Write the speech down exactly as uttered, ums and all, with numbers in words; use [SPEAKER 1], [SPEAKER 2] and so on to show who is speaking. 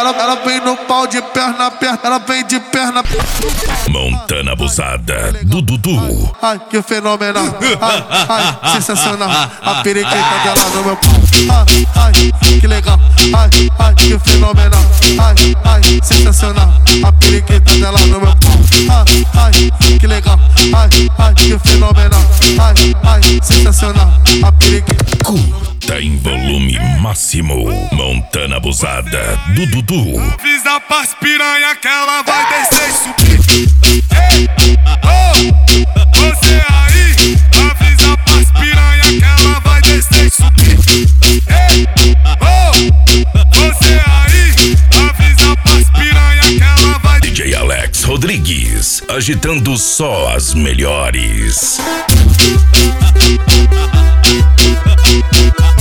[SPEAKER 1] ela, ela vem no pau de perna aberta, ela vem de perna.
[SPEAKER 2] Montana abusada do Dudu.
[SPEAKER 1] Ai, que fenomenal. Ai, ai, sensacional. A periquita dela no meu pau. Ai, ai, que legal. Ai, ai, que fenomenal. Ai, ai, sensacional. A periquita dela no meu pau. Ai, ai, que legal. Ai, ai, que fenomenal. Ai, ai, sensacional. A periquita.
[SPEAKER 2] Curta em volume máximo. Montana abusada do Dudu.
[SPEAKER 3] Avisa pras piranha que ela vai descer e subir. Ei, oh, você aí. Avisa pras piranha que ela vai descer e subir. Ei, oh, você aí. Avisa pras piranha que ela vai.
[SPEAKER 2] D J Alex Rodrigues, agitando só as melhores.